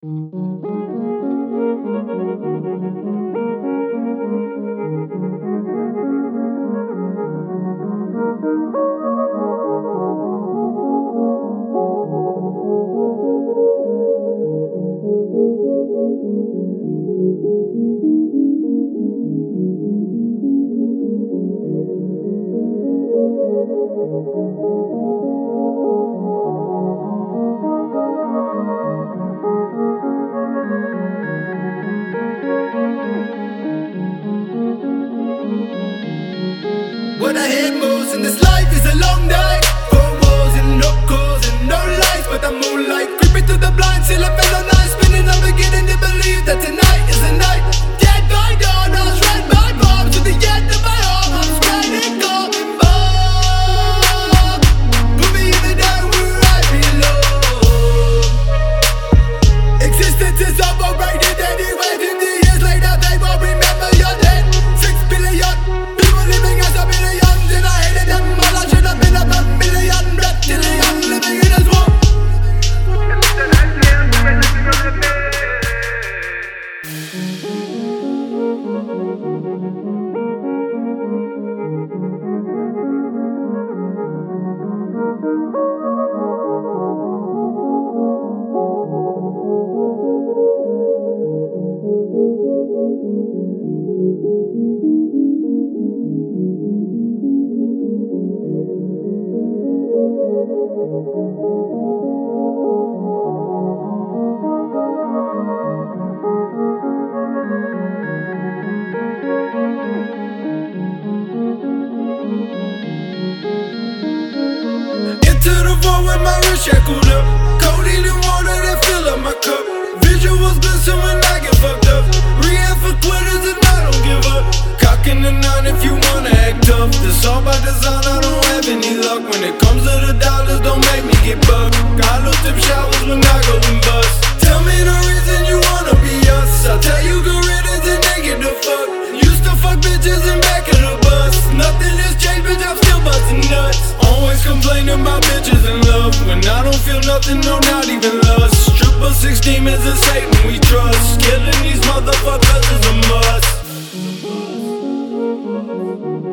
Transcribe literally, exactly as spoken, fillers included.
What I hate most in this life is a long night. Four walls and no calls and no lights, but the moonlight creeping through the blinds till I feel night spinning. I'm beginning to believe that tonight is the night. Dead by dawn, I was read by bombs to the end of my arm. I'm scared it coming back. Put me in the night where I belong. Existence is overrated anyway. fifty years later, they won't remember your name. Six billion people living as a billion, and I hated them all. I should have been up a million reptilian living in a swamp. Into the vault with my wrist shackled up, codeine and water that fill up my cup. Visuals glisten when I get fucked up. Rehab for quitters and I don't give up. Cocking the nine if you wanna act tough. This all by design, I don't have any luck. When it comes to the dollars, don't make me get bucked. Got no tip showers when I go and bust. Tell me the reason you wanna be us. I'll tell you good riddance and they get the fuck. Used to fuck bitches in back of the bus. Nothing has changed, bitch, I'm still busting nuts. Always complaining about bitches and love. When I don't feel nothing, no, not even lust. Triple six demons and Satan we trust. Killing these motherfuckers is a must.